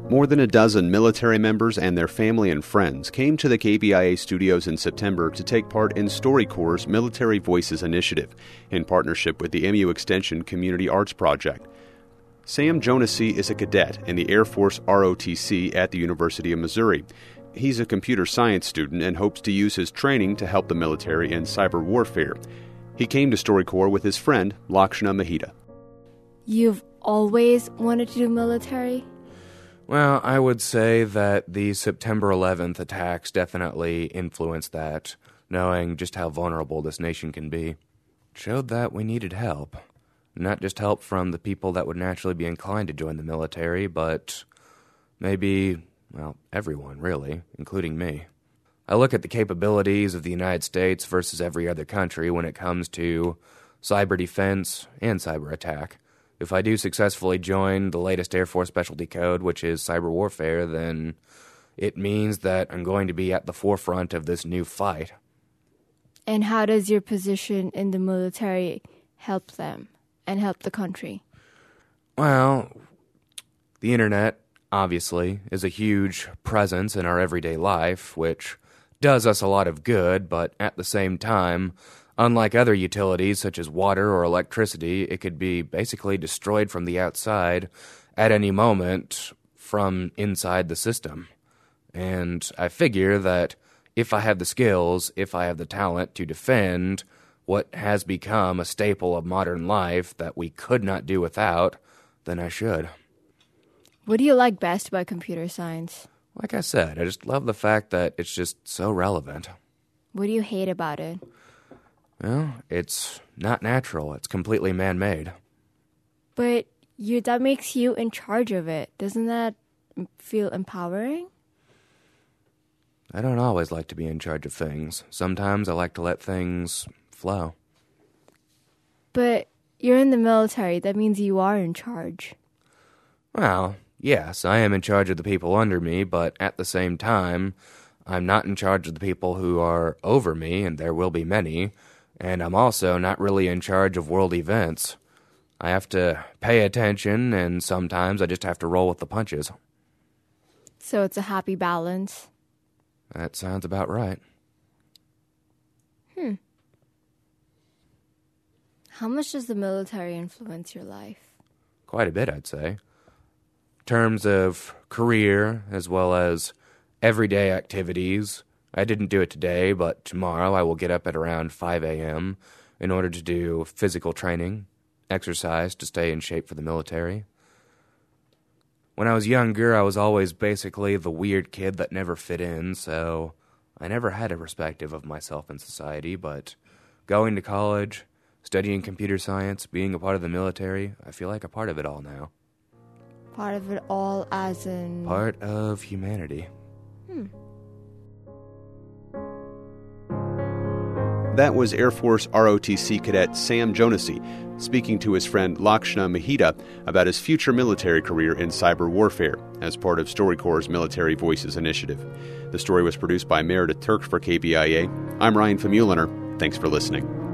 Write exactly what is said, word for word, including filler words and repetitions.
More than a dozen military members and their family and friends came to the K B I A studios in September to take part in StoryCorps' Military Voices initiative in partnership with the M U Extension Community Arts Project. Sam Jonassy is a cadet in the Air Force R O T C at the University of Missouri. He's a computer science student and hopes to use his training to help the military in cyber warfare. He came to StoryCorps with his friend, Lakshana Mahita. You've always wanted to do military? Well, I would say that the September eleventh attacks definitely influenced that, knowing just how vulnerable this nation can be. It showed that we needed help. Not just help from the people that would naturally be inclined to join the military, but maybe, well, everyone, really, including me. I look at the capabilities of the United States versus every other country when it comes to cyber defense and cyber attack. If I do successfully join the latest Air Force specialty code, which is cyber warfare, then it means that I'm going to be at the forefront of this new fight. And how does your position in the military help them and help the country? Well, the internet, obviously, is a huge presence in our everyday life, which does us a lot of good, but at the same time, unlike other utilities such as water or electricity, it could be basically destroyed from the outside at any moment from inside the system. And I figure that if I have the skills, if I have the talent to defend what has become a staple of modern life that we could not do without, then I should. What do you like best about computer science? Like I said, I just love the fact that it's just so relevant. What do you hate about it? Well, it's not natural. It's completely man-made. But you that makes you in charge of it. Doesn't that feel empowering? I don't always like to be in charge of things. Sometimes I like to let things flow. But you're in the military. That means you are in charge. Well, yes, I am in charge of the people under me, but at the same time, I'm not in charge of the people who are over me, and there will be many. And I'm also not really in charge of world events. I have to pay attention, and sometimes I just have to roll with the punches. So it's a happy balance? That sounds about right. Hmm. How much does the military influence your life? Quite a bit, I'd say. In terms of career, as well as everyday activities, I didn't do it today, but tomorrow I will get up at around five a.m. in order to do physical training, exercise to stay in shape for the military. When I was younger, I was always basically the weird kid that never fit in, so I never had a perspective of myself in society, but going to college, studying computer science, being a part of the military, I feel like a part of it all now. Part of it all as in... Part of humanity. Hmm. That was Air Force R O T C cadet Sam Jonassy speaking to his friend Lakshana Mahita about his future military career in cyber warfare as part of StoryCorps' Military Voices initiative. The story was produced by Meredith Turk for K B I A. I'm Ryan Famuliner. Thanks for listening.